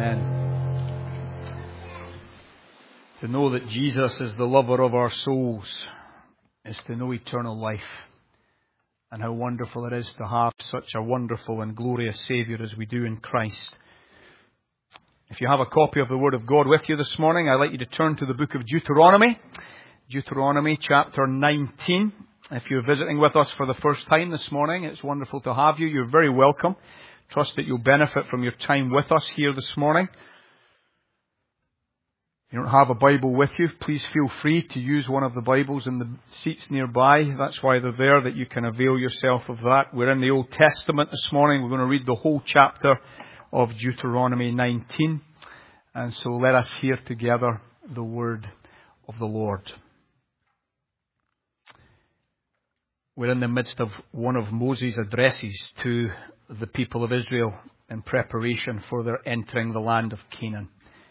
Amen. To know that Jesus is the lover of our souls is to know eternal life. And how wonderful it is to have such a wonderful and glorious Saviour as we do in Christ. If you have a copy of the Word of God with you this morning, I'd like you to turn to the book of Deuteronomy. Deuteronomy chapter 19. If you're visiting with us for the first time this morning, it's wonderful to have you. You're very welcome. Trust that you'll benefit from your time with us here this morning. If you don't have a Bible with you, please feel free to use one of the Bibles in the seats nearby. That's why they're there, that you can avail yourself of that. We're in the Old Testament this morning. We're going to read the whole chapter of Deuteronomy 19. And so let us hear together the word of the Lord. We're in the midst of one of Moses' addresses to the people of Israel in preparation for their entering the land of Canaan.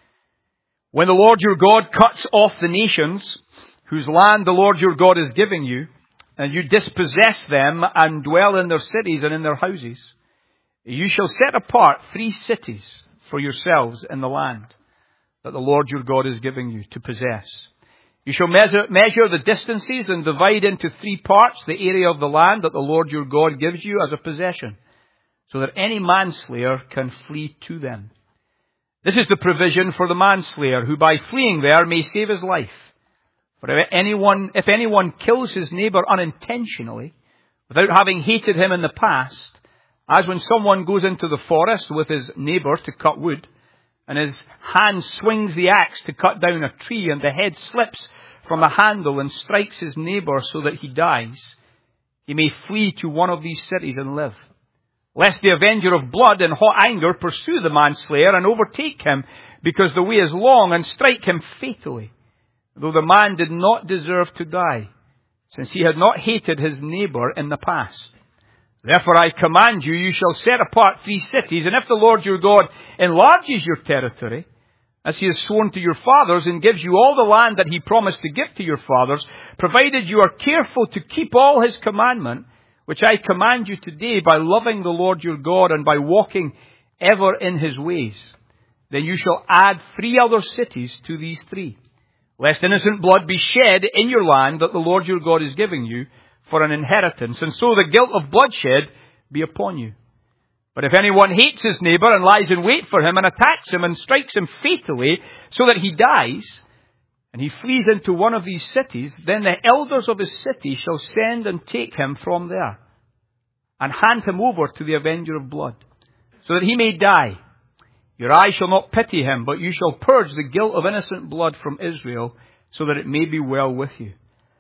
When the Lord your God cuts off the nations whose land the Lord your God is giving you, and you dispossess them and dwell in their cities and in their houses, you shall set apart 3 cities for yourselves in the land that the Lord your God is giving you to possess. You shall measure the distances and divide into 3 parts the area of the land that the Lord your God gives you as a possession, so that any manslayer can flee to them. This is the provision for the manslayer, who by fleeing there may save his life. For if anyone kills his neighbour unintentionally, without having hated him in the past, as when someone goes into the forest with his neighbour to cut wood, and his hand swings the axe to cut down a tree, and the head slips from the handle and strikes his neighbour so that he dies, he may flee to one of these cities and live. Lest the avenger of blood in hot anger pursue the manslayer and overtake him, because the way is long, and strike him fatally, though the man did not deserve to die, since he had not hated his neighbour in the past. Therefore I command you, you shall set apart 3 cities, and if the Lord your God enlarges your territory, as he has sworn to your fathers, and gives you all the land that he promised to give to your fathers, provided you are careful to keep all his commandment, which I command you today, by loving the Lord your God and by walking ever in his ways, then you shall add 3 other cities to these 3, lest innocent blood be shed in your land that the Lord your God is giving you for an inheritance, and so the guilt of bloodshed be upon you. But if anyone hates his neighbour and lies in wait for him and attacks him and strikes him fatally so that he dies, and he flees into one of these cities, then the elders of his city shall send and take him from there, and hand him over to the avenger of blood, so that he may die. Your eye shall not pity him, but you shall purge the guilt of innocent blood from Israel, so that it may be well with you.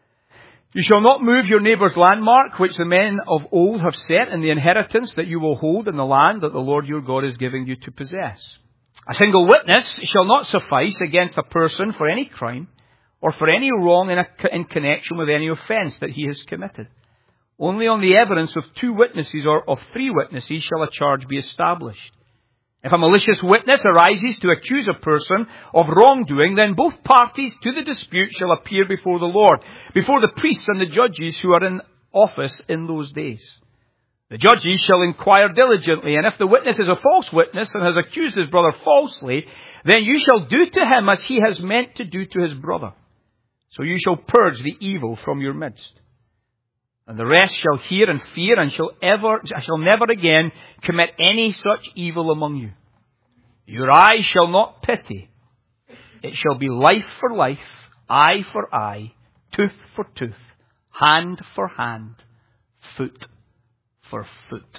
You shall not move your neighbour's landmark, which the men of old have set in the inheritance that you will hold in the land that the Lord your God is giving you to possess. A single witness shall not suffice against a person for any crime, or for any wrong in connection with any offence that he has committed. Only on the evidence of 2 witnesses or of 3 witnesses shall a charge be established. If a malicious witness arises to accuse a person of wrongdoing, then both parties to the dispute shall appear before the Lord, before the priests and the judges who are in office in those days. The judges shall inquire diligently, and if the witness is a false witness and has accused his brother falsely, then you shall do to him as he has meant to do to his brother. So you shall purge the evil from your midst. And the rest shall hear and fear, and shall never again commit any such evil among you. Your eye shall not pity. It shall be life for life, eye for eye, tooth for tooth, hand for hand, foot for foot.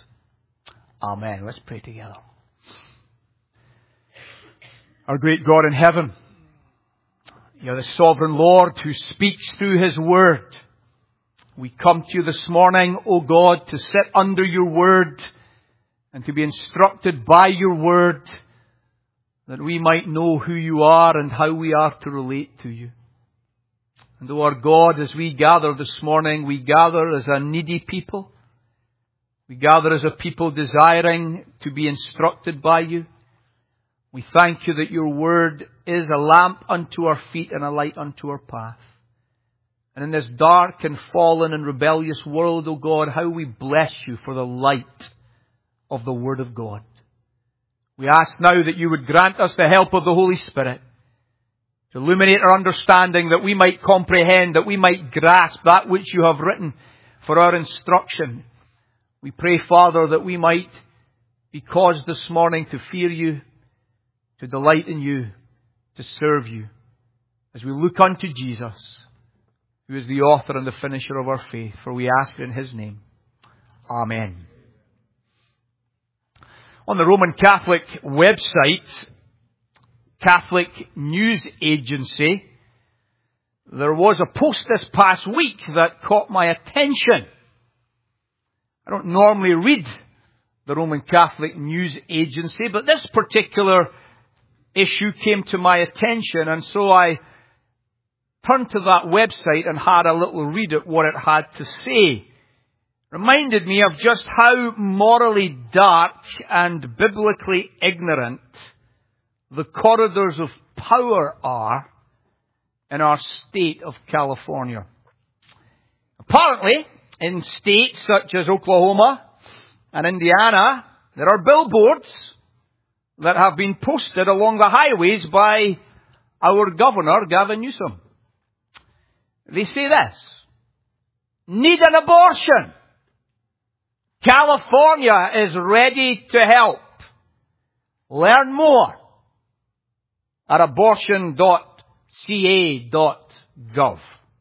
Amen. Let's pray together. Our great God in heaven, you're the sovereign Lord who speaks through his word. We come to you this morning, O God, to sit under your word and to be instructed by your word, that we might know who you are and how we are to relate to you. And O our God, as we gather this morning, we gather as a needy people. We gather as a people desiring to be instructed by you. We thank you that your word is a lamp unto our feet and a light unto our path. And in this dark and fallen and rebellious world, O God, how we bless you for the light of the Word of God. We ask now that you would grant us the help of the Holy Spirit to illuminate our understanding, that we might comprehend, that we might grasp that which you have written for our instruction. We pray, Father, that we might be caused this morning to fear you, to delight in you, to serve you, as we look unto Jesus, who is the author and the finisher of our faith. For we ask it in his name. Amen. On the Roman Catholic website, Catholic News Agency, there was a post this past week that caught my attention. I don't normally read the Roman Catholic News Agency, but this particular issue came to my attention, and so I turned to that website and had a little read at what it had to say. Reminded me of just how morally dark and biblically ignorant the corridors of power are in our state of California. Apparently, in states such as Oklahoma and Indiana, there are billboards that have been posted along the highways by our governor, Gavin Newsom. They say this: need an abortion. California is ready to help. Learn more at abortion.ca.gov.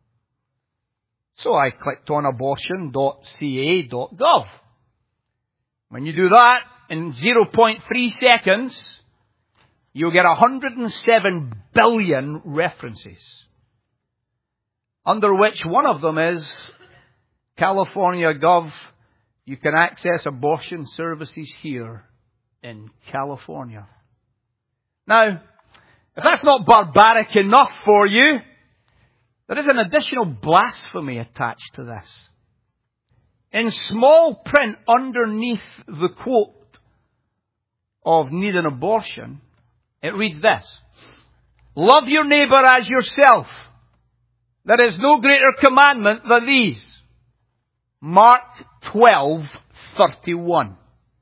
So I clicked on abortion.ca.gov. When you do that, in 0.3 seconds, you'll get 107 billion references, under which one of them is California Gov. You can access abortion services here in California. Now, if that's not barbaric enough for you, there is an additional blasphemy attached to this. In small print underneath the quote of need an abortion, it reads this: love your neighbor as yourself. There is no greater commandment than these. Mark 12:31.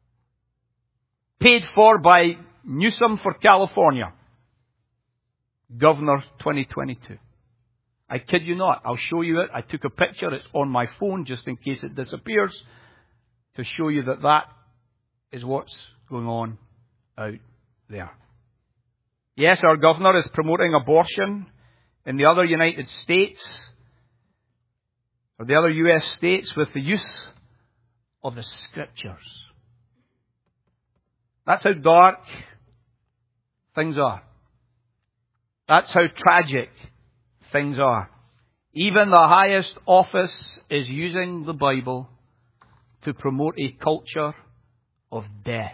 Paid for by Newsom for California. Governor 2022. I kid you not. I'll show you it. I took a picture. It's on my phone just in case it disappears, to show you that that is what's going on out there. Yes, our governor is promoting abortion in the other United States, or the other US states, with the use of the Scriptures. That's how dark things are. That's how tragic things are. Even the highest office is using the Bible to promote a culture of death.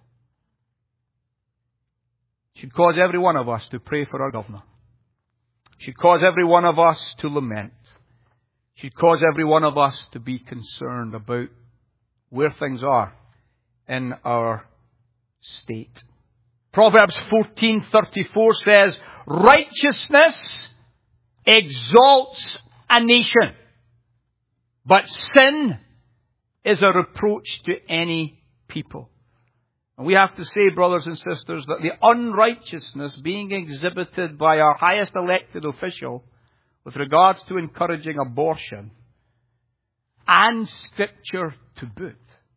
It should cause every one of us to pray for our governor. It should cause every one of us to lament. It should cause every one of us to be concerned about where things are in our state. Proverbs 14:34 says, righteousness exalts a nation, but sin is a reproach to any people. And we have to say, brothers and sisters, that the unrighteousness being exhibited by our highest elected official with regards to encouraging abortion, and Scripture to boot,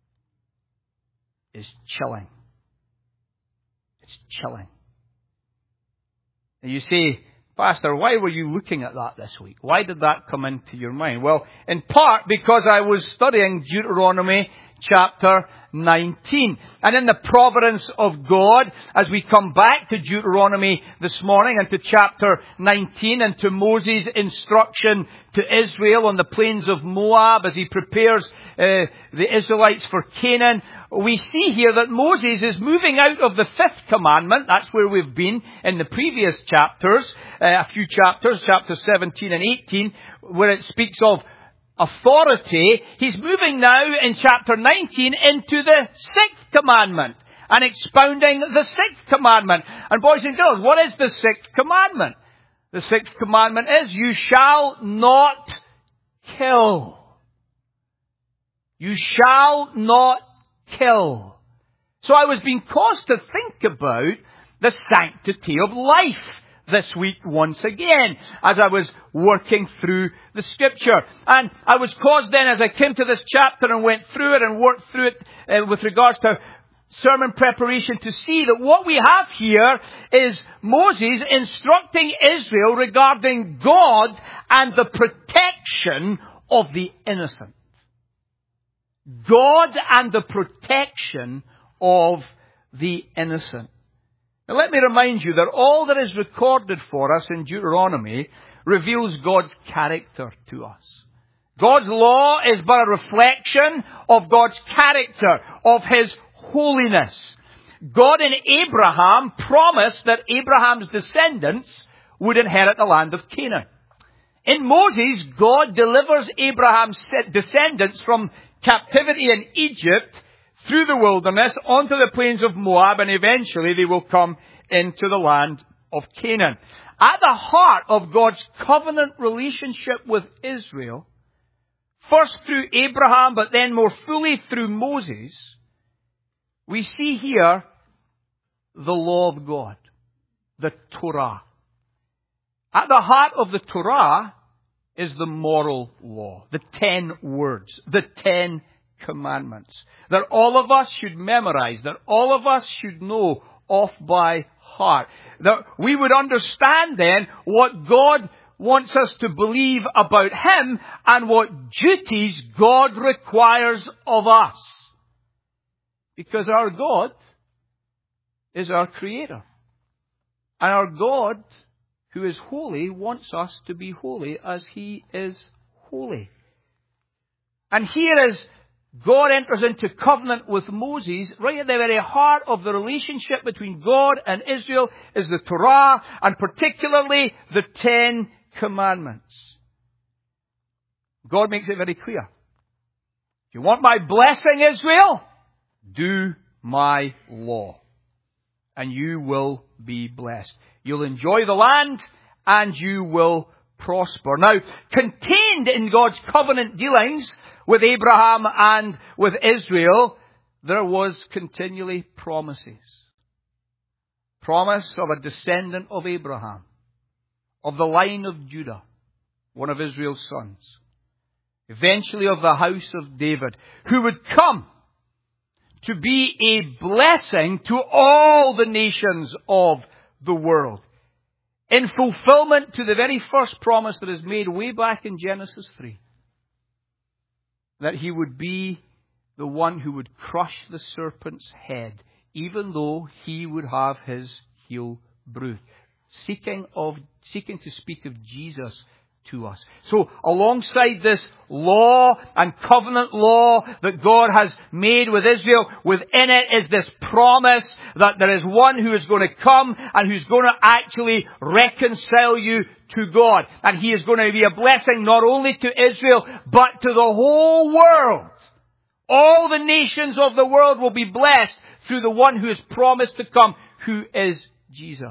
is chilling. It's chilling. And you say, Pastor, why were you looking at that this week? Why did that come into your mind? Well, in part because I was studying Deuteronomy chapter 19. And in the providence of God, as we come back to Deuteronomy this morning and to chapter 19 and to Moses' instruction to Israel on the plains of Moab as he prepares the Israelites for Canaan, we see here that Moses is moving out of the fifth commandment. That's where we've been in the previous chapters, a few chapters, chapters 17 and 18, where it speaks of authority. He's moving now in chapter 19 into the sixth commandment and expounding the sixth commandment. And boys and girls, what is the sixth commandment? The sixth commandment is, you shall not kill. You shall not kill. So I was being caused to think about the sanctity of life this week once again, as I was working through the Scripture. And I was caused then, as I came to this chapter and went through it and worked through it with regards to sermon preparation, to see that what we have here is Moses instructing Israel regarding God and the protection of the innocent. God and the protection of the innocent. Now let me remind you that all that is recorded for us in Deuteronomy reveals God's character to us. God's law is but a reflection of God's character, of His holiness. God in Abraham promised that Abraham's descendants would inherit the land of Canaan. In Moses, God delivers Abraham's descendants from captivity in Egypt through the wilderness onto the plains of Moab, and eventually they will come into the land of Canaan. At the heart of God's covenant relationship with Israel, first through Abraham, but then more fully through Moses, we see here the law of God, the Torah. At the heart of the Torah is the moral law, the 10 words, the 10 commandments, that all of us should memorize, that all of us should know off by heart. That we would understand then what God wants us to believe about Him and what duties God requires of us. Because our God is our Creator. And our God, who is holy, wants us to be holy as He is holy. And here as God enters into covenant with Moses, right at the very heart of the relationship between God and Israel is the Torah, and particularly the 10 commandments. God makes it very clear. If you want my blessing, Israel, do my law, and you will be blessed. You'll enjoy the land, and you will prosper. Now, contained in God's covenant dealings with Abraham and with Israel, there was continually promises. Promise of a descendant of Abraham, of the line of Judah, one of Israel's sons. Eventually of the house of David, who would come to be a blessing to all the nations of the world. In fulfillment to the very first promise that is made way back in Genesis 3. That He would be the one who would crush the serpent's head, even though He would have his heel bruised. Seeking to speak of Jesus to us. So alongside this law and covenant law that God has made with Israel, within it is this promise that there is one who is going to come and who's going to actually reconcile you to God. And He is going to be a blessing not only to Israel, but to the whole world. All the nations of the world will be blessed through the one who is promised to come, who is Jesus.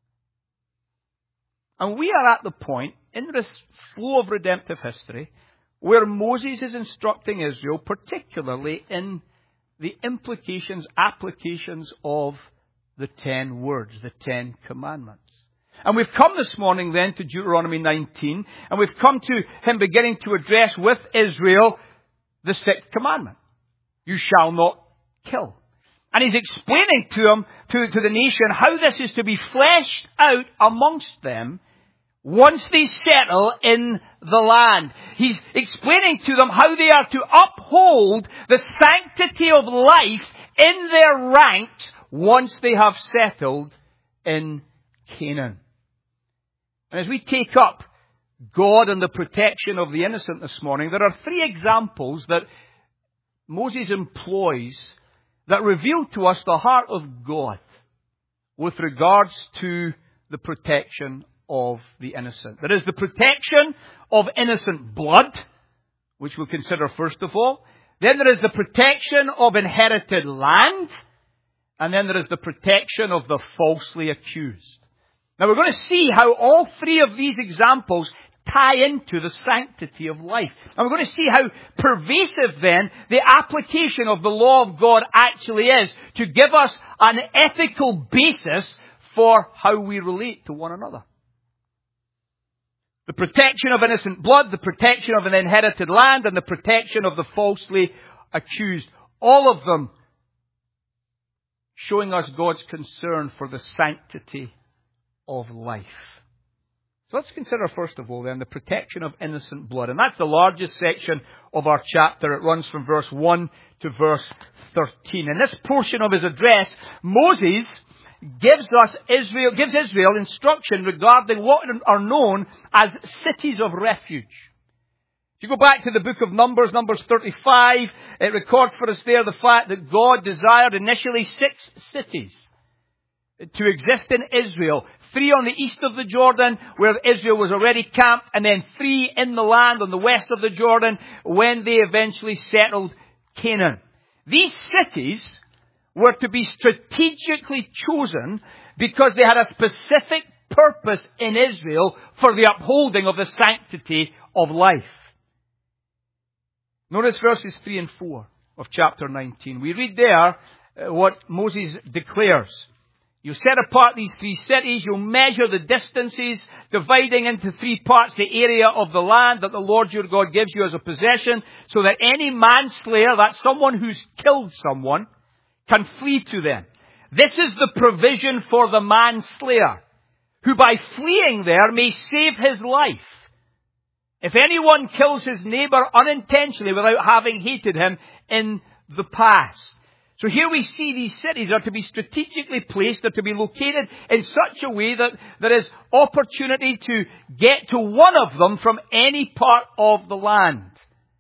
And we are at the point in this flow of redemptive history where Moses is instructing Israel, particularly in the applications of the 10 words, the 10 commandments. And we've come this morning then to Deuteronomy 19, and we've come to him beginning to address with Israel the 6th commandment. You shall not kill. And he's explaining to them, to the nation, how this is to be fleshed out amongst them once they settle in the land. He's explaining to them how they are to uphold the sanctity of life in their ranks once they have settled in Canaan. And as we take up God and the protection of the innocent this morning, there are 3 examples that Moses employs that reveal to us the heart of God with regards to the protection of the innocent. There is the protection of innocent blood, which we'll consider first of all. Then there is the protection of inherited land. And then there is the protection of the falsely accused. Now we're going to see how all 3 of these examples tie into the sanctity of life. And we're going to see how pervasive then the application of the law of God actually is to give us an ethical basis for how we relate to one another. The protection of innocent blood, the protection of an inherited land, and the protection of the falsely accused. All of them showing us God's concern for the sanctity of life. So let's consider first of all then the protection of innocent blood. And that's the largest section of our chapter. It runs from verse 1 to verse 13. In this portion of his address, Moses gives Israel instruction regarding what are known as cities of refuge. If you go back to the book of Numbers 35, it records for us there the fact that God desired initially 6 cities to exist in Israel. 3 on the east of the Jordan, where Israel was already camped, and then 3 in the land on the west of the Jordan, when they eventually settled Canaan. These cities were to be strategically chosen because they had a specific purpose in Israel for the upholding of the sanctity of life. Notice verses 3 and 4 of chapter 19. We read there what Moses declares. You set apart these 3 cities, you'll measure the distances, dividing into 3 parts the area of the land that the Lord your God gives you as a possession, so that any manslayer, that's someone who's killed someone, can flee to them. This is the provision for the manslayer, who by fleeing there may save his life. If anyone kills his neighbor unintentionally without having hated him in the past. So here we see these cities are to be strategically placed, they're to be located in such a way that there is opportunity to get to one of them from any part of the land.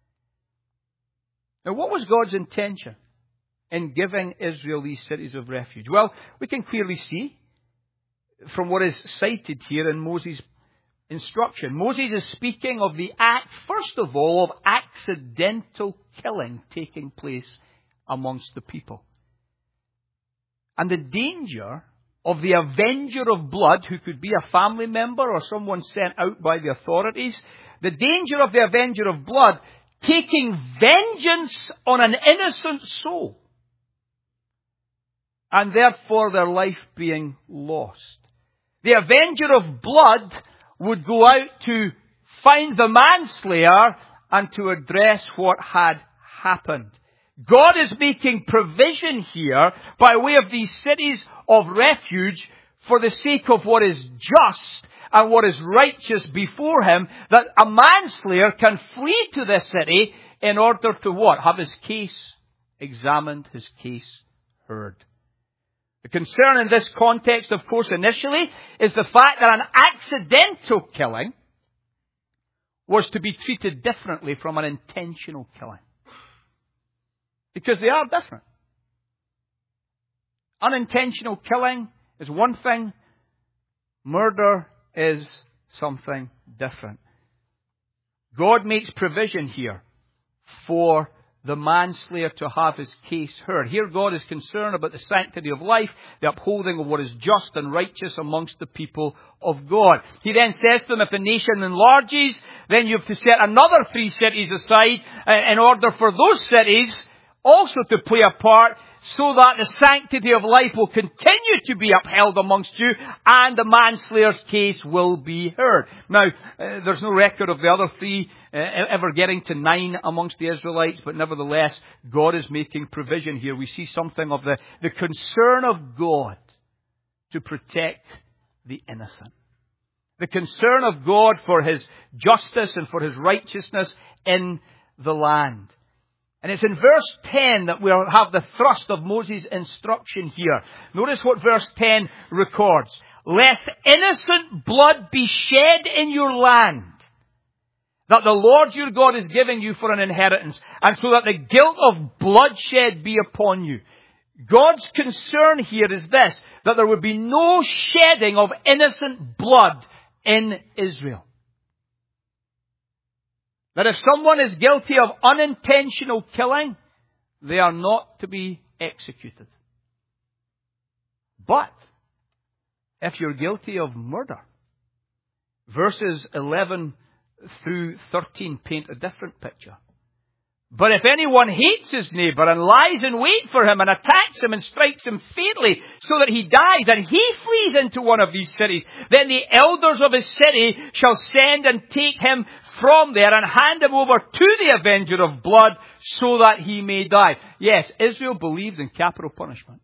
Now, what was God's intention in giving Israel these cities of refuge? Well, we can clearly see from what is cited here in Moses' instruction. Moses is speaking of the act, first of all, of accidental killing taking place amongst the people. And the danger of the avenger of blood, who could be a family member or someone sent out by the authorities, the danger of the avenger of blood taking vengeance on an innocent soul, and therefore their life being lost. The avenger of blood would go out to find the manslayer and to address what had happened. God is making provision here by way of these cities of refuge for the sake of what is just and what is righteous before him, that a manslayer can flee to this city in order to what? Have his case examined, his case heard. The concern in this context, of course, initially, is the fact that an accidental killing was to be treated differently from an intentional killing. Because they are different. Unintentional killing is one thing. Murder is something different. God makes provision here for the manslayer to have his case heard. Here God is concerned about the sanctity of life, the upholding of what is just and righteous amongst the people of God. He then says to them, if the nation enlarges, then you have to set another 3 cities aside in order for those cities also to play a part, so that the sanctity of life will continue to be upheld amongst you, and the manslayer's case will be heard. Now, there's no record of the other 3 ever getting to 9 amongst the Israelites, but nevertheless, God is making provision here. We see something of the concern of God to protect the innocent. The concern of God for his justice and for his righteousness in the land. And it's in verse 10 that we'll have the thrust of Moses' instruction here. Notice what verse 10 records. Lest innocent blood be shed in your land, that the Lord your God is giving you for an inheritance, and so that the guilt of bloodshed be upon you. God's concern here is this, that there would be no shedding of innocent blood in Israel. That if someone is guilty of unintentional killing, they are not to be executed. But if you're guilty of murder, verses 11 through 13 paint a different picture. But if anyone hates his neighbour and lies in wait for him and attacks him and strikes him fatally so that he dies and he flees into one of these cities, then the elders of his city shall send and take him from there and hand him over to the avenger of blood so that he may die. Yes, Israel believed in capital punishment.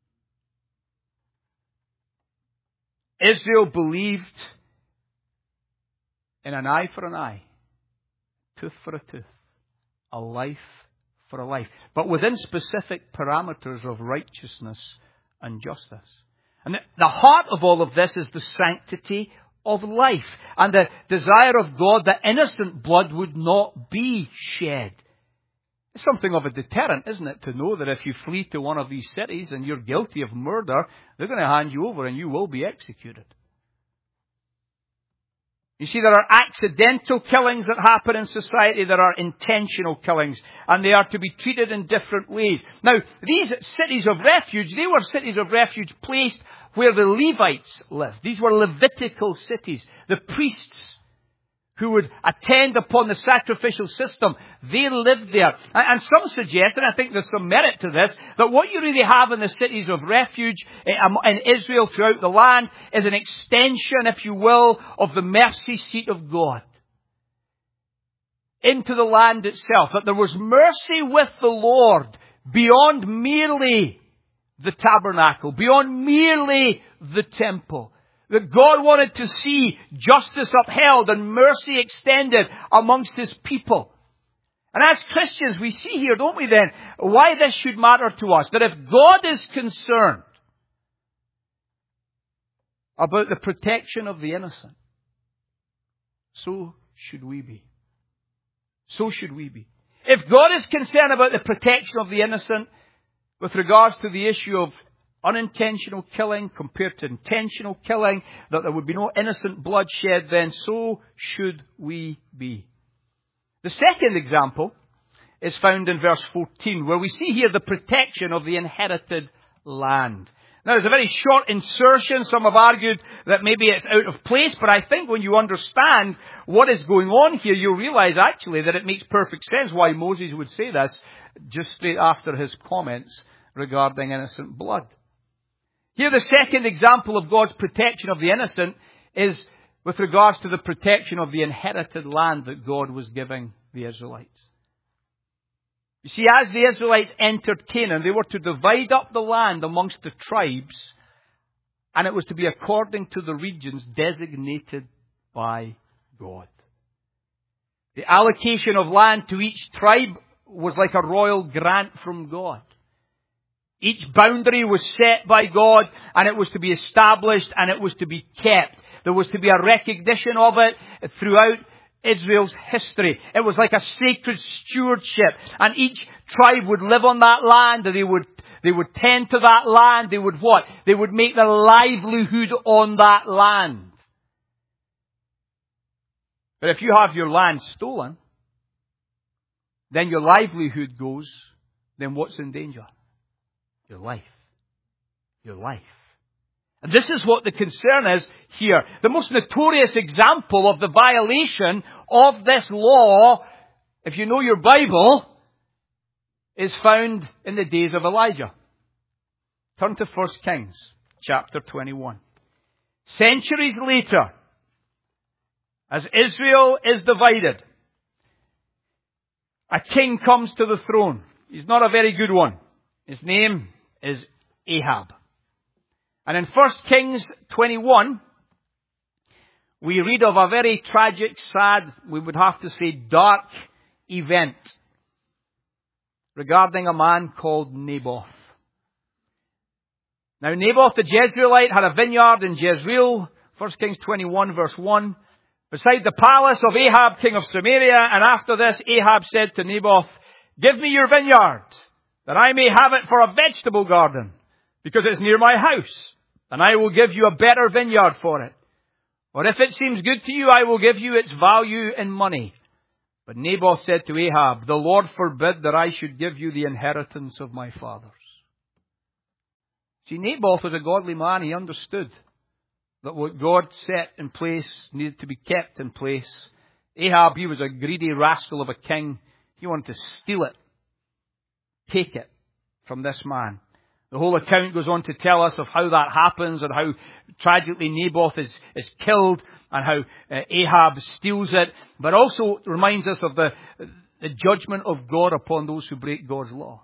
Israel believed in an eye for an eye, tooth for a tooth, a life for a life, but within specific parameters of righteousness and justice. And the heart of all of this is the sanctity of life and the desire of God that innocent blood would not be shed. It's something of a deterrent, isn't it, to know that if you flee to one of these cities and you're guilty of murder, they're going to hand you over and you will be executed. You see, there are accidental killings that happen in society. There are intentional killings. And they are to be treated in different ways. Now, these cities of refuge, they were cities of refuge placed where the Levites lived. These were Levitical cities. The priests who would attend upon the sacrificial system, they lived there. And some suggest, and I think there's some merit to this, that what you really have in the cities of refuge in Israel throughout the land is an extension, if you will, of the mercy seat of God into the land itself. That there was mercy with the Lord beyond merely the tabernacle, beyond merely the temple. That God wanted to see justice upheld and mercy extended amongst His people. And as Christians, we see here, don't we then, why this should matter to us. That if God is concerned about the protection of the innocent, so should we be. So should we be. If God is concerned about the protection of the innocent with regards to the issue of unintentional killing compared to intentional killing, that there would be no innocent bloodshed, then so should we be. The second example is found in verse 14, where we see here the protection of the inherited land. Now, it's a very short insertion. Some have argued that maybe it's out of place, but I think when you understand what is going on here, you'll realize actually that it makes perfect sense why Moses would say this just straight after his comments regarding innocent blood. Here, the second example of God's protection of the innocent is with regards to the protection of the inherited land that God was giving the Israelites. You see, as the Israelites entered Canaan, they were to divide up the land amongst the tribes, and it was to be according to the regions designated by God. The allocation of land to each tribe was like a royal grant from God. Each boundary was set by God, and it was to be established, and it was to be kept. There was to be a recognition of it throughout Israel's history. It was like a sacred stewardship, and each tribe would live on that land, and they would tend to that land. They would what? They would make their livelihood on that land. But if you have your land stolen, then your livelihood goes, then what's in danger? Your life. Your life. And this is what the concern is here. The most notorious example of the violation of this law, if you know your Bible, is found in the days of Elijah. Turn to 1 Kings chapter 21. Centuries later, as Israel is divided, a king comes to the throne. He's not a very good one. His name is Ahab. And in 1 Kings 21, we read of a very tragic, sad, we would have to say dark event regarding a man called Naboth. Now, Naboth the Jezreelite had a vineyard in Jezreel, 1 Kings 21 verse 1, beside the palace of Ahab, king of Samaria. And after this, Ahab said to Naboth, "Give me your vineyard, that I may have it for a vegetable garden, because it's near my house, and I will give you a better vineyard for it. Or if it seems good to you, I will give you its value in money." But Naboth said to Ahab, "The Lord forbid that I should give you the inheritance of my fathers." See, Naboth was a godly man. He understood that what God set in place needed to be kept in place Ahab, he was a greedy rascal of a king. He wanted to steal it. Take it from this man. The whole account goes on to tell us of how that happens and how tragically Naboth is killed and how Ahab steals it. But also reminds us of the judgment of God upon those who break God's law.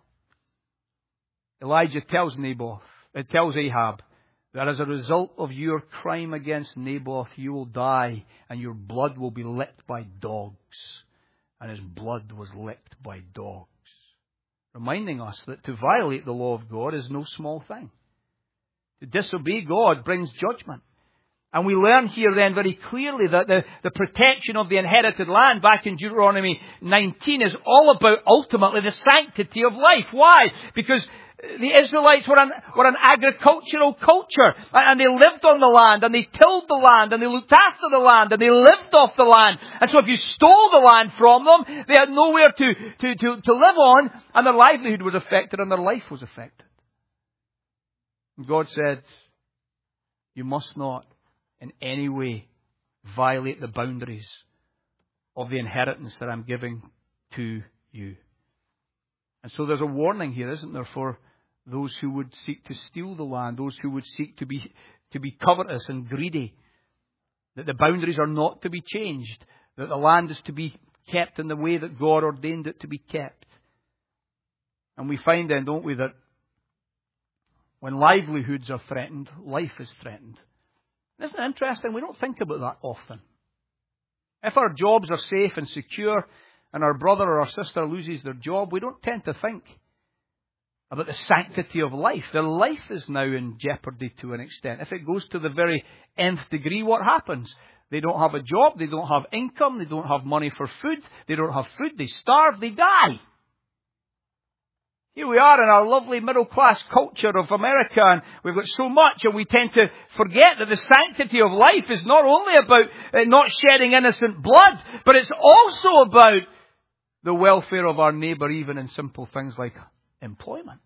Elijah tells Ahab that as a result of your crime against Naboth, you will die and your blood will be licked by dogs. And his blood was licked by dogs. Reminding us that to violate the law of God is no small thing. To disobey God brings judgment. And we learn here then very clearly that the protection of the inherited land back in Deuteronomy 19 is all about ultimately the sanctity of life. Why? Because the Israelites were an agricultural culture, and they lived on the land, and they tilled the land, and they looked after the land, and they lived off the land. And so if you stole the land from them, they had nowhere to live on, and their livelihood was affected, and their life was affected. And God said, you must not in any way violate the boundaries of the inheritance that I'm giving to you. And so there's a warning here, isn't there, for those who would seek to steal the land, those who would seek to be covetous and greedy, that the boundaries are not to be changed, that the land is to be kept in the way that God ordained it to be kept. And we find then, don't we, that when livelihoods are threatened, life is threatened. Isn't it interesting? We don't think about that often. If our jobs are safe and secure, and our brother or our sister loses their job, we don't tend to think about the sanctity of life. Their life is now in jeopardy to an extent. If it goes to the very nth degree, what happens? They don't have a job, they don't have income, they don't have money for food, they don't have food, they starve, they die. Here we are in our lovely middle-class culture of America, and we've got so much, and we tend to forget that the sanctity of life is not only about not shedding innocent blood, but it's also about the welfare of our neighbour, even in simple things like employment.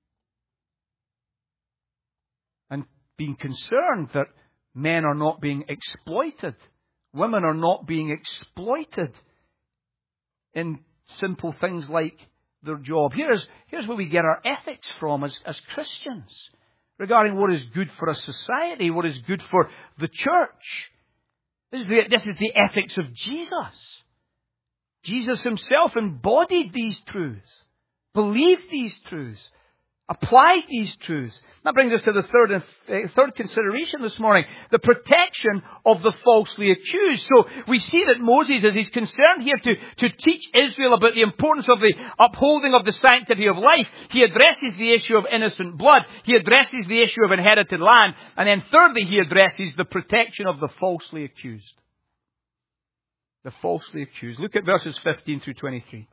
And being concerned that men are not being exploited, women are not being exploited in simple things like their job. Here's where we get our ethics from as Christians, regarding what is good for a society, what is good for the church. This is the ethics of Jesus. Jesus himself embodied these truths, believed these truths, applied these truths. That brings us to the third consideration this morning, the protection of the falsely accused. So we see that Moses, as he's concerned here to teach Israel about the importance of the upholding of the sanctity of life, he addresses the issue of innocent blood, he addresses the issue of inherited land, and then thirdly he addresses the protection of the falsely accused. The falsely accused. Look at verses 15 through 23.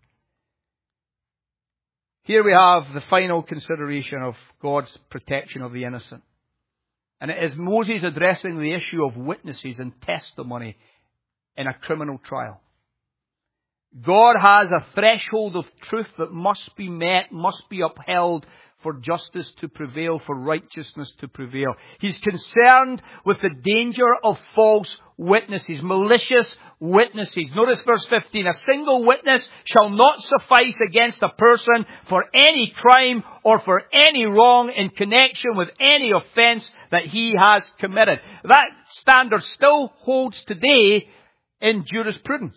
Here we have the final consideration of God's protection of the innocent. And it is Moses addressing the issue of witnesses and testimony in a criminal trial. God has a threshold of truth that must be met, must be upheld for justice to prevail, for righteousness to prevail. He's concerned with the danger of false witnesses, malicious witnesses. Notice verse 15. A single witness shall not suffice against a person for any crime or for any wrong in connection with any offence that he has committed. That standard still holds today in jurisprudence.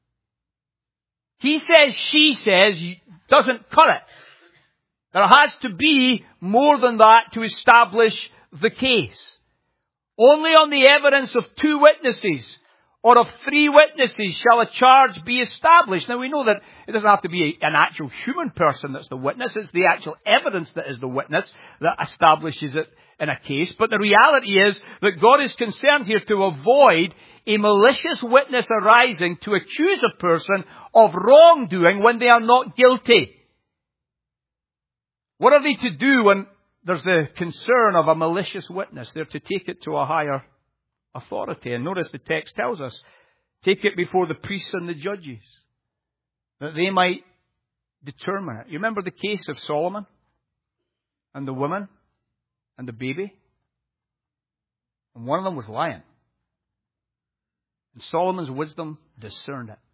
He says, she says, doesn't cut it. There has to be more than that to establish the case. Only on the evidence of 2 witnesses or of 3 witnesses shall a charge be established. Now we know that it doesn't have to be an actual human person that's the witness. It's the actual evidence that is the witness that establishes it in a case. But the reality is that God is concerned here to avoid a malicious witness arising to accuse a person of wrongdoing when they are not guilty. What are they to do when there's the concern of a malicious witness? They're to take it to a higher authority. And notice the text tells us, take it before the priests and the judges, that they might determine it. You remember the case of Solomon and the woman and the baby? And one of them was lying. And Solomon's wisdom discerned it.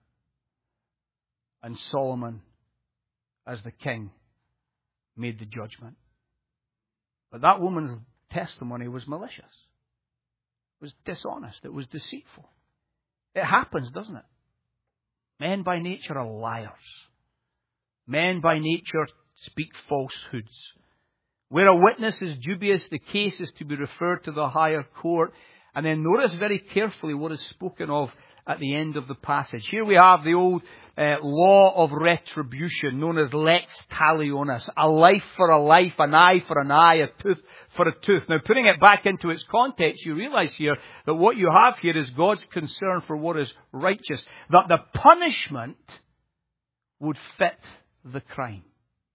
And Solomon, as the king, made the judgment. But that woman's testimony was malicious. It was dishonest. It was deceitful. It happens, doesn't it? Men by nature are liars. Men by nature speak falsehoods. Where a witness is dubious, the case is to be referred to the higher court. And then notice very carefully what is spoken of at the end of the passage. Here we have the old law of retribution known as lex talionis. A life for a life, an eye for an eye, a tooth for a tooth. Now, putting it back into its context, you realize here that what you have here is God's concern for what is righteous. That the punishment would fit the crime.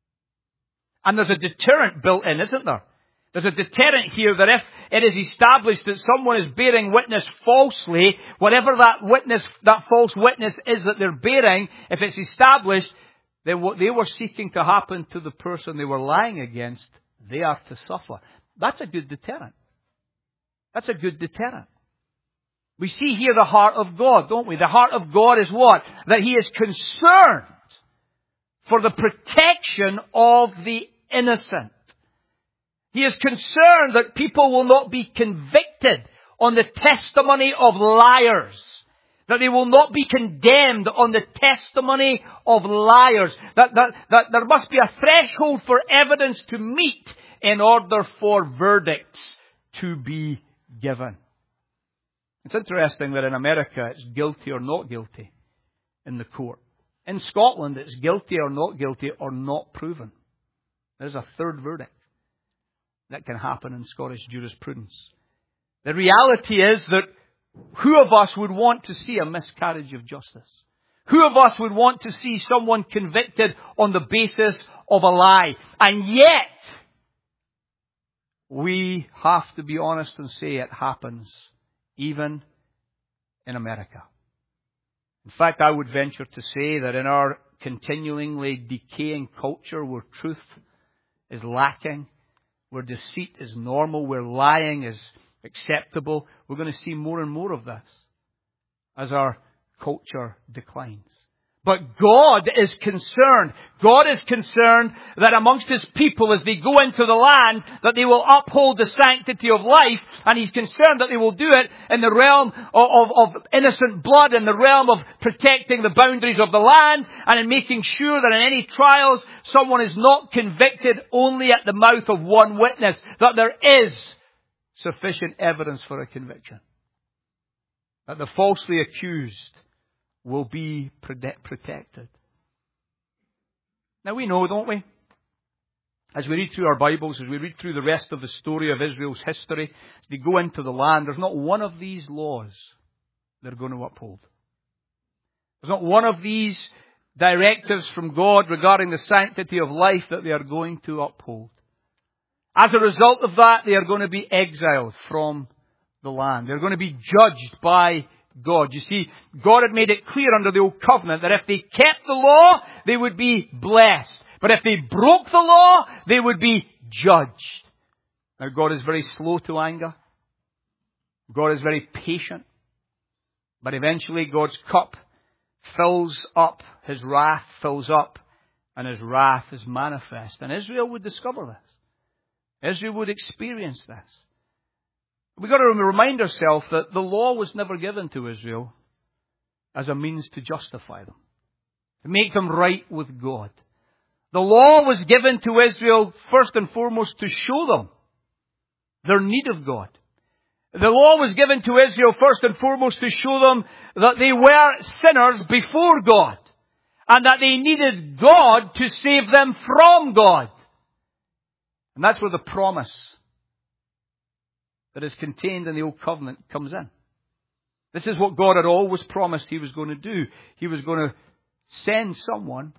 And there's a deterrent built in, isn't there? There's a deterrent here that if it is established that someone is bearing witness falsely, whatever that false witness is that they're bearing, if it's established, then what they were seeking to happen to the person they were lying against, they are to suffer. That's a good deterrent. That's a good deterrent. We see here the heart of God, don't we? The heart of God is what? That He is concerned for the protection of the innocent. He is concerned that people will not be convicted on the testimony of liars. That they will not be condemned on the testimony of liars. That there must be a threshold for evidence to meet in order for verdicts to be given. It's interesting that in America it's guilty or not guilty in the court. In Scotland it's guilty or not proven. There's a third verdict that can happen in Scottish jurisprudence. The reality is that who of us would want to see a miscarriage of justice? Who of us would want to see someone convicted on the basis of a lie? And yet, we have to be honest and say it happens even in America. In fact, I would venture to say that in our continually decaying culture where truth is lacking, where deceit is normal, where lying is acceptable, we're going to see more and more of this as our culture declines. But God is concerned. God is concerned that amongst His people as they go into the land, that they will uphold the sanctity of life. And He's concerned that they will do it in the realm of innocent blood, in the realm of protecting the boundaries of the land, and in making sure that in any trials, someone is not convicted only at the mouth of one witness. That there is sufficient evidence for a conviction. That the falsely accused will be protected. Now we know, don't we? As we read through our Bibles, as we read through the rest of the story of Israel's history, as they go into the land, there's not one of these laws they're going to uphold. There's not one of these directives from God regarding the sanctity of life that they are going to uphold. As a result of that, they are going to be exiled from the land. They're going to be judged by God. You see, God had made it clear under the Old Covenant that if they kept the law, they would be blessed. But if they broke the law, they would be judged. Now, God is very slow to anger. God is very patient. But eventually God's cup fills up. His wrath fills up. And His wrath is manifest. And Israel would discover this. Israel would experience this. We've got to remind ourselves that the law was never given to Israel as a means to justify them, to make them right with God. The law was given to Israel first and foremost to show them their need of God. The law was given to Israel first and foremost to show them that they were sinners before God and that they needed God to save them from God. And that's where the promise that is contained in the Old Covenant comes in. This is what God had always promised He was going to do. He was going to send someone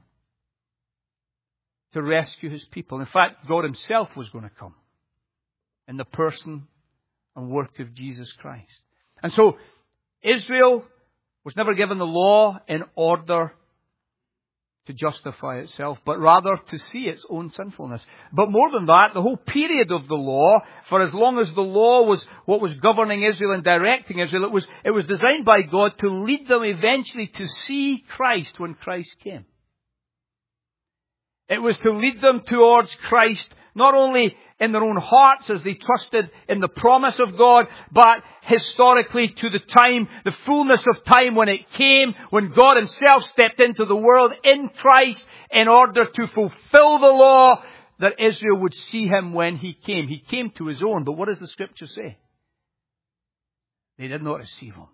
to rescue His people. In fact, God Himself was going to come in the person and work of Jesus Christ. And so, Israel was never given the law in order to justify itself, but rather to see its own sinfulness. But more than that, the whole period of the law, for as long as the law was what was governing Israel and directing Israel, it was designed by God to lead them eventually to see Christ when Christ came. It was to lead them towards Christ, not only in their own hearts as they trusted in the promise of God, but historically to the time, the fullness of time when it came, when God Himself stepped into the world in Christ in order to fulfill the law, that Israel would see Him when He came. He came to His own, but what does the Scripture say? They did not receive Him.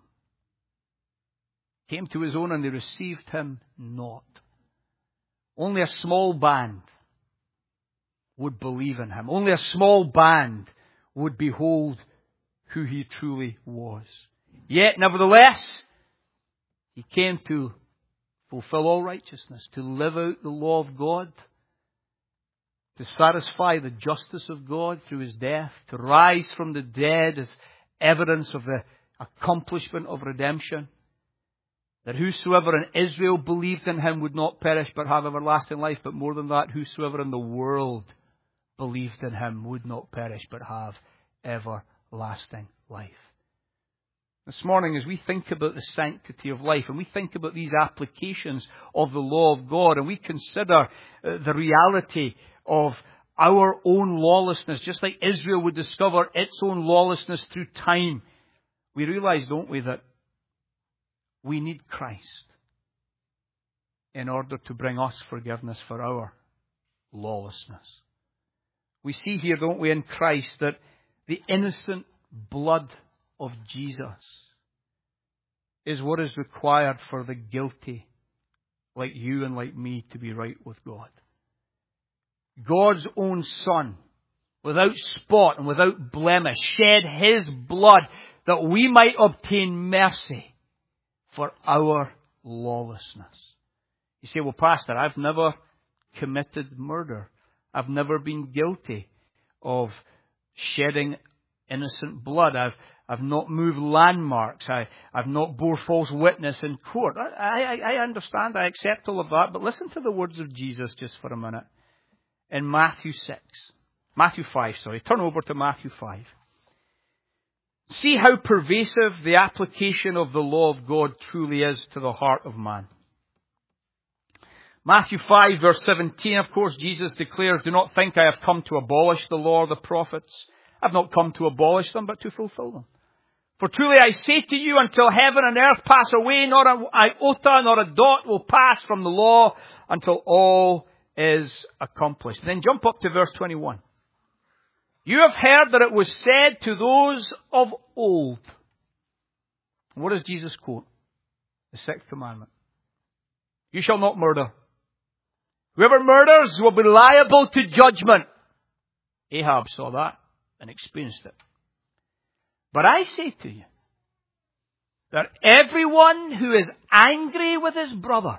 He came to His own and they received Him not. Only a small band would believe in Him. Only a small band would behold who He truly was. Yet, nevertheless, He came to fulfill all righteousness, to live out the law of God, to satisfy the justice of God through His death, to rise from the dead as evidence of the accomplishment of redemption. That whosoever in Israel believed in Him would not perish but have everlasting life. But more than that, whosoever in the world believed in Him would not perish but have everlasting life. This morning, as we think about the sanctity of life and we think about these applications of the law of God and we consider the reality of our own lawlessness, just like Israel would discover its own lawlessness through time, we realize, don't we, that we need Christ in order to bring us forgiveness for our lawlessness. We see here, don't we, in Christ that the innocent blood of Jesus is what is required for the guilty, like you and like me, to be right with God. God's own Son, without spot and without blemish, shed His blood that we might obtain mercy for our lawlessness. You say, well, Pastor, I've never committed murder. I've never been guilty of shedding innocent blood. I've not moved landmarks. I've not bore false witness in court. I understand. I accept all of that. But listen to the words of Jesus just for a minute. In Matthew 5, turn over to Matthew 5. See how pervasive the application of the law of God truly is to the heart of man. Matthew 5 verse 17, of course, Jesus declares, do not think I have come to abolish the law or the prophets. I've not come to abolish them, but to fulfill them. For truly I say to you, until heaven and earth pass away, not an iota nor a dot will pass from the law until all is accomplished. And then jump up to verse 21. You have heard that it was said to those of old. What does Jesus quote? The sixth commandment. You shall not murder. Whoever murders will be liable to judgment. Ahab saw that and experienced it. But I say to you that everyone who is angry with his brother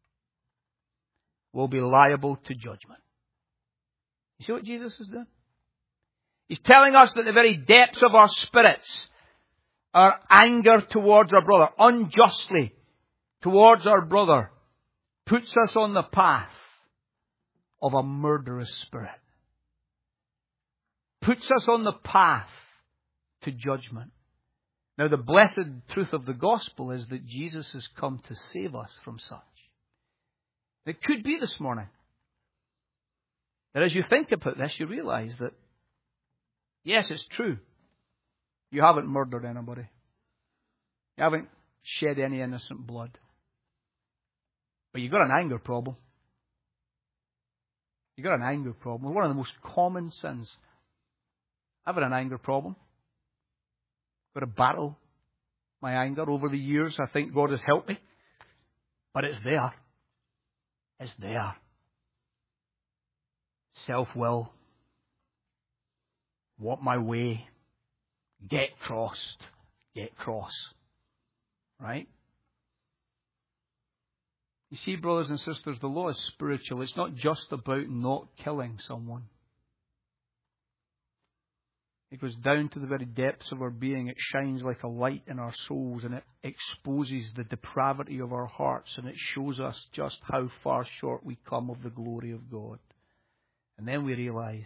will be liable to judgment. You see what Jesus is doing? He's telling us that the very depths of our spirits, our anger towards our brother, unjustly towards our brother, puts us on the path of a murderous spirit. Puts us on the path to judgment. Now, the blessed truth of the gospel is that Jesus has come to save us from such. It could be this morning that as you think about this, you realize that, yes, it's true. You haven't murdered anybody. You haven't shed any innocent blood. But you've got an anger problem. You've got an anger problem. One of the most common sins. I've had an anger problem. I've got to battle my anger over the years. I think God has helped me. But it's there. It's there. Self-will. Want my way. Get crossed. Get cross. Right? You see, brothers and sisters, the law is spiritual. It's not just about not killing someone. It goes down to the very depths of our being. It shines like a light in our souls, and it exposes the depravity of our hearts, and it shows us just how far short we come of the glory of God. And then we realize,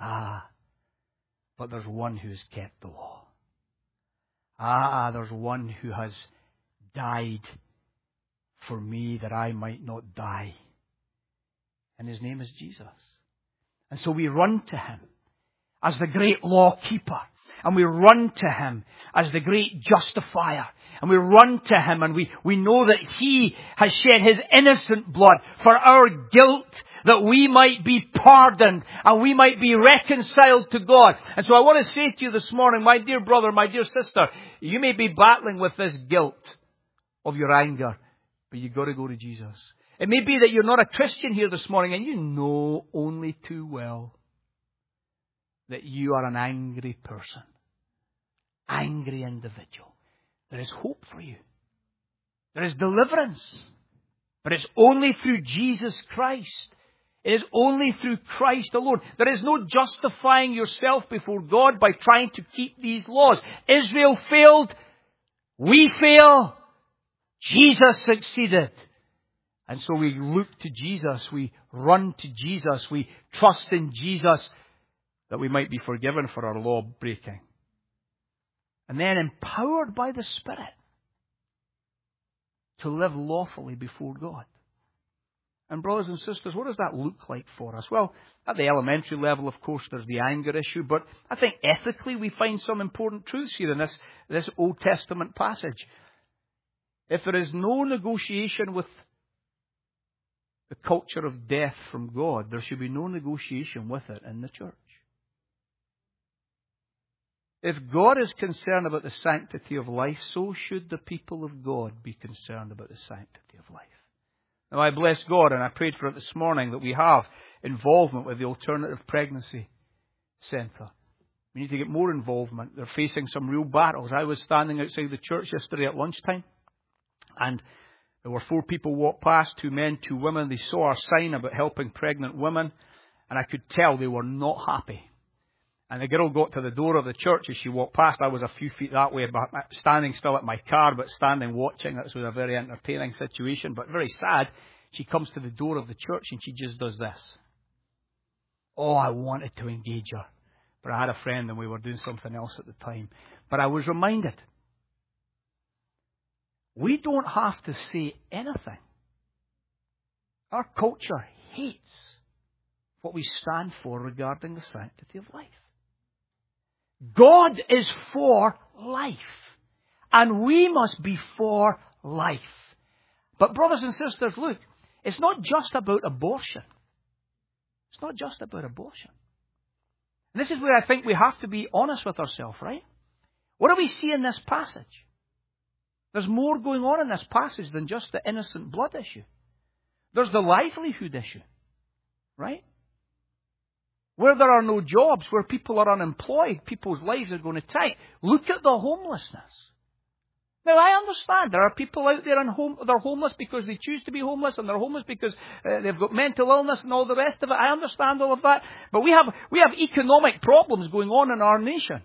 but there's one who has kept the law. There's one who has died for me that I might not die. And his name is Jesus. And so we run to him as the great law keeper. And we run to him as the great justifier. And we run to him and we know that he has shed his innocent blood for our guilt, that we might be pardoned and we might be reconciled to God. And so I want to say to you this morning, my dear brother, my dear sister, you may be battling with this guilt of your anger, but you've got to go to Jesus. It may be that you're not a Christian here this morning and you know only too well that you are an angry person. Angry individual. There is hope for you. There is deliverance. But it's only through Jesus Christ. It is only through Christ alone. There is no justifying yourself before God by trying to keep these laws. Israel failed. We fail. Jesus succeeded. And so we look to Jesus. We run to Jesus. We trust in Jesus that we might be forgiven for our law breaking. And then empowered by the Spirit to live lawfully before God. And brothers and sisters, what does that look like for us? Well, at the elementary level, of course, there's the anger issue. But I think ethically we find some important truths here in this Old Testament passage. If there is no negotiation with the culture of death from God, there should be no negotiation with it in the church. If God is concerned about the sanctity of life, so should the people of God be concerned about the sanctity of life. Now, I bless God, and I prayed for it this morning, that we have involvement with the Alternative Pregnancy Centre. We need to get more involvement. They're facing some real battles. I was standing outside the church yesterday at lunchtime, and there were 4 people walked past, 2 men, 2 women. They saw our sign about helping pregnant women, and I could tell they were not happy. And the girl got to the door of the church as she walked past. I was a few feet that way, standing still at my car, but standing watching. That was a very entertaining situation, but very sad. She comes to the door of the church and she just does this. Oh, I wanted to engage her, but I had a friend and we were doing something else at the time. But I was reminded, we don't have to say anything. Our culture hates what we stand for regarding the sanctity of life. God is for life. And we must be for life. But brothers and sisters, look, it's not just about abortion. It's not just about abortion. And this is where I think we have to be honest with ourselves, right? What do we see in this passage? There's more going on in this passage than just the innocent blood issue. There's the livelihood issue, right? Where there are no jobs, where people are unemployed, people's lives are going to tank. Look at the homelessness. Now, I understand there are people out there they're homeless because they choose to be homeless, and they're homeless because they've got mental illness and all the rest of it. I understand all of that. But we have economic problems going on in our nation.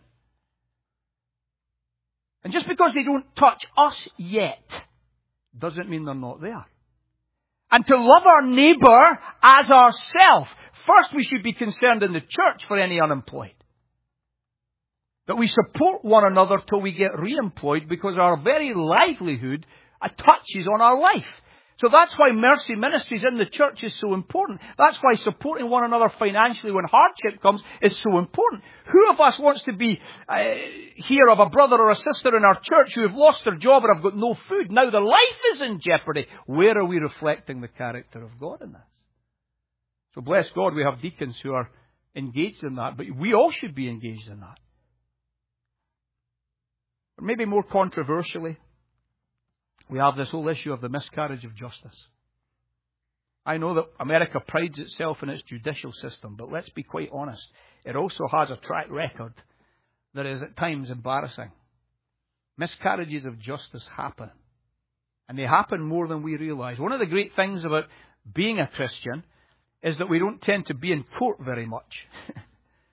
And just because they don't touch us yet doesn't mean they're not there. And to love our neighbour as ourselves. First, we should be concerned in the church for any unemployed. That we support one another till we get re-employed, because our very livelihood touches on our life. So that's why mercy ministries in the church is so important. That's why supporting one another financially when hardship comes is so important. Who of us wants to be hear of a brother or a sister in our church who have lost their job or have got no food? Now their life is in jeopardy. Where are we reflecting the character of God in this? So bless God, we have deacons who are engaged in that, but we all should be engaged in that. But maybe more controversially, we have this whole issue of the miscarriage of justice. I know that America prides itself in its judicial system, but let's be quite honest. It also has a track record that is at times embarrassing. Miscarriages of justice happen. And they happen more than we realize. One of the great things about being a Christian is that we don't tend to be in court very much.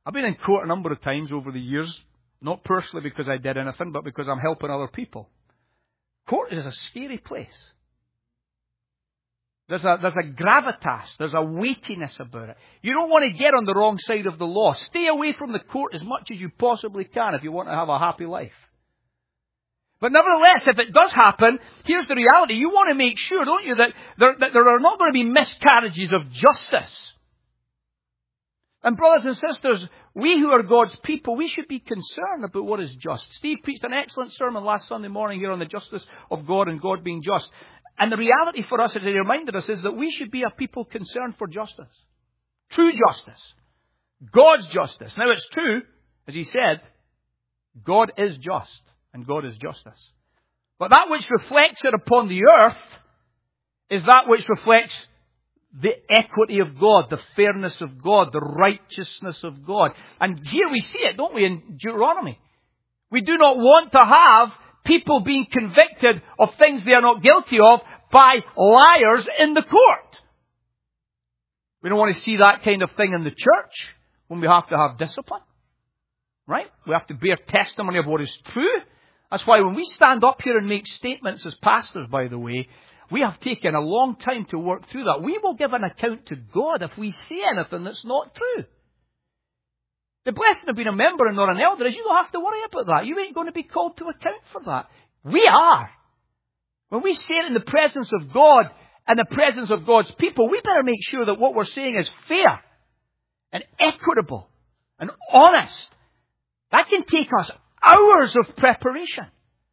I've been in court a number of times over the years, not personally because I did anything, but because I'm helping other people. Court is a scary place. There's a gravitas, there's a weightiness about it. You don't want to get on the wrong side of the law. Stay away from the court as much as you possibly can if you want to have a happy life. But nevertheless, if it does happen, here's the reality. You want to make sure, don't you, that there are not going to be miscarriages of justice. And brothers and sisters, we who are God's people, we should be concerned about what is just. Steve preached an excellent sermon last Sunday morning here on the justice of God and God being just. And the reality for us, as he reminded us, is that we should be a people concerned for justice. True justice. God's justice. Now it's true, as he said, God is just and God is justice. But that which reflects it upon the earth is that which reflects the equity of God, the fairness of God, the righteousness of God. And here we see it, don't we, in Deuteronomy. We do not want to have people being convicted of things they are not guilty of by liars in the court. We don't want to see that kind of thing in the church when we have to have discipline. Right? We have to bear testimony of what is true. That's why when we stand up here and make statements as pastors, by the way, we have taken a long time to work through that. We will give an account to God if we say anything that's not true. The blessing of being a member and not an elder is you don't have to worry about that. You ain't going to be called to account for that. We are. When we say it in the presence of God and the presence of God's people, we better make sure that what we're saying is fair and equitable and honest. That can take us hours of preparation.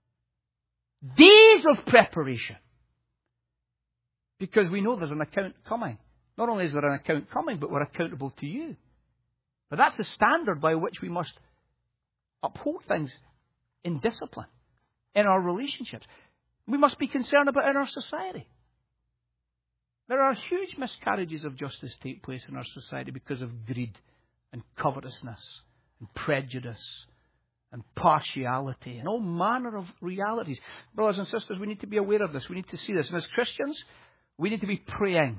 Days of preparation. Because we know there's an account coming. Not only is there an account coming, but we're accountable to you. But that's the standard by which we must uphold things in discipline, in our relationships. We must be concerned about in our society. There are huge miscarriages of justice take place in our society because of greed and covetousness and prejudice and partiality and all manner of realities. Brothers and sisters, we need to be aware of this. We need to see this. And as Christians, we need to be praying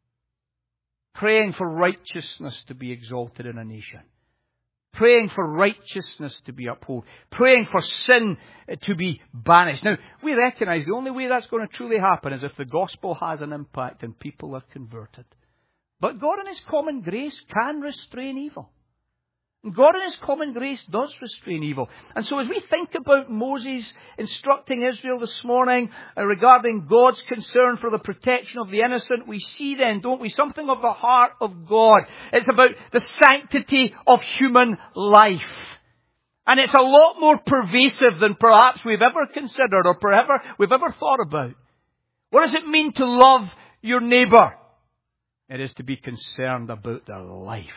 for righteousness to be exalted in a nation. Praying for righteousness to be upheld. Praying for sin to be banished. Now, we recognize the only way that's going to truly happen is if the gospel has an impact and people are converted. But God in His common grace can restrain evil. God in His common grace does restrain evil. And so as we think about Moses instructing Israel this morning regarding God's concern for the protection of the innocent, we see then, don't we, something of the heart of God. It's about the sanctity of human life. And it's a lot more pervasive than perhaps we've ever considered or we've ever thought about. What does it mean to love your neighbour? It is to be concerned about their life.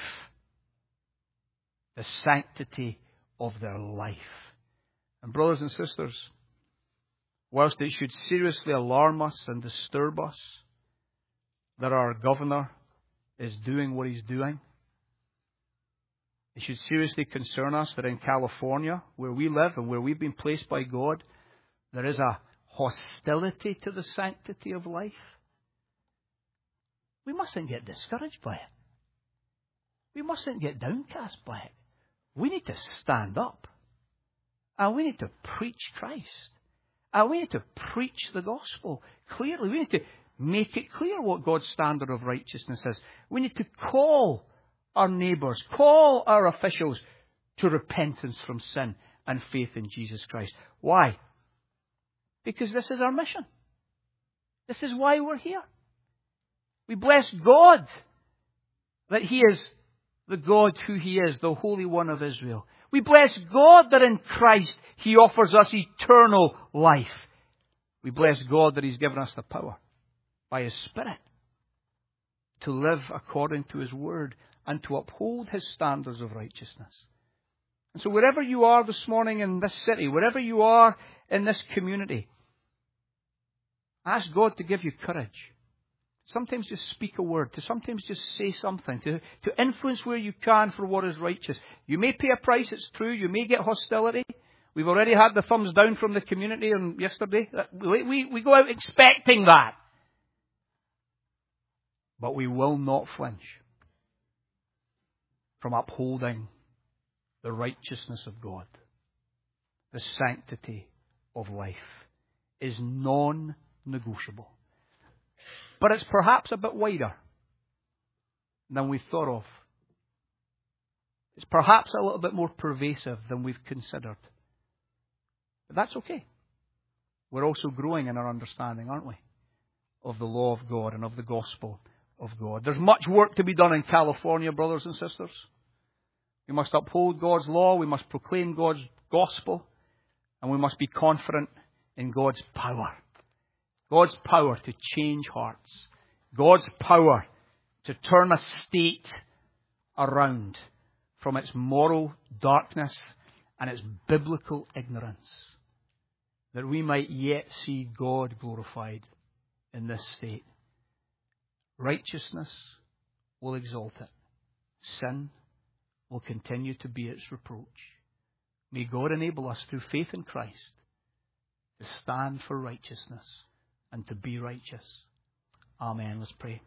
The sanctity of their life. And brothers and sisters, whilst it should seriously alarm us and disturb us that our governor is doing what he's doing, it should seriously concern us that in California, where we live and where we've been placed by God, there is a hostility to the sanctity of life. We mustn't get discouraged by it. We mustn't get downcast by it. We need to stand up. And we need to preach Christ. And we need to preach the gospel clearly. We need to make it clear what God's standard of righteousness is. We need to call our neighbours, call our officials to repentance from sin and faith in Jesus Christ. Why? Because this is our mission. This is why we're here. We bless God that He is the God who He is, the Holy One of Israel. We bless God that in Christ He offers us eternal life. We bless God that He's given us the power by His Spirit to live according to His Word and to uphold His standards of righteousness. And so wherever you are this morning in this city, wherever you are in this community, ask God to give you courage. Sometimes just speak a word, to sometimes just say something, to influence where you can for what is righteous. You may pay a price, it's true. You may get hostility. We've already had the thumbs down from the community yesterday. We go out expecting that. But we will not flinch from upholding the righteousness of God, the sanctity of life, is non-negotiable. But it's perhaps a bit wider than we thought of. It's perhaps a little bit more pervasive than we've considered. But that's okay. We're also growing in our understanding, aren't we, of the law of God and of the gospel of God. There's much work to be done in California, brothers and sisters. We must uphold God's law, we must proclaim God's gospel, and we must be confident in God's power. God's power to change hearts. God's power to turn a state around from its moral darkness and its biblical ignorance, that we might yet see God glorified in this state. Righteousness will exalt it. Sin will continue to be its reproach. May God enable us through faith in Christ to stand for righteousness and to be righteous. Amen. Let's pray.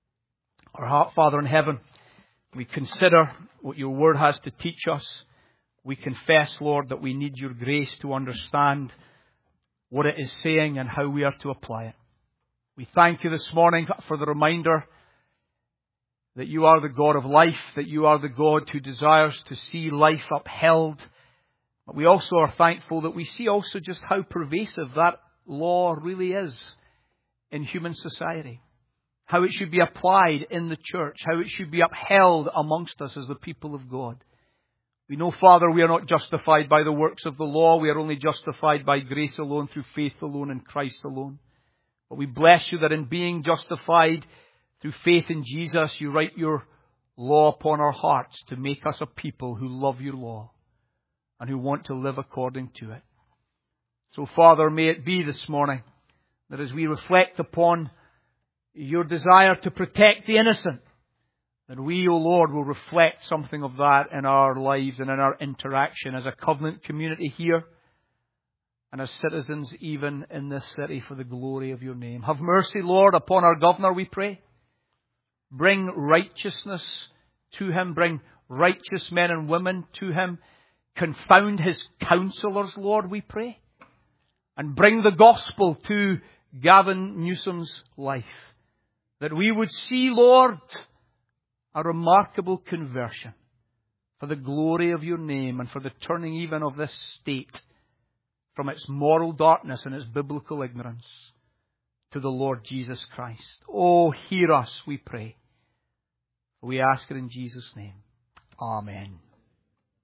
Our Father in heaven, we consider what your word has to teach us. We confess, Lord, that we need your grace to understand what it is saying and how we are to apply it. We thank you this morning for the reminder that you are the God of life, that you are the God who desires to see life upheld. But we also are thankful that we see also just how pervasive that law really is in human society. How it should be applied in the church, how it should be upheld amongst us as the people of God. We know, Father, we are not justified by the works of the law. We are only justified by grace alone, through faith alone, in Christ alone. But we bless you that in being justified through faith in Jesus, you write your law upon our hearts to make us a people who love your law and who want to live according to it. So, Father, may it be this morning that as we reflect upon your desire to protect the innocent, that we, O Lord, will reflect something of that in our lives and in our interaction as a covenant community here and as citizens even in this city for the glory of your name. Have mercy, Lord, upon our governor, we pray. Bring righteousness to him. Bring righteous men and women to him. Confound his counselors, Lord, we pray. And bring the gospel to Gavin Newsom's life. That we would see, Lord, a remarkable conversion for the glory of your name and for the turning even of this state from its moral darkness and its biblical ignorance to the Lord Jesus Christ. Oh, hear us, we pray. We ask it in Jesus' name. Amen.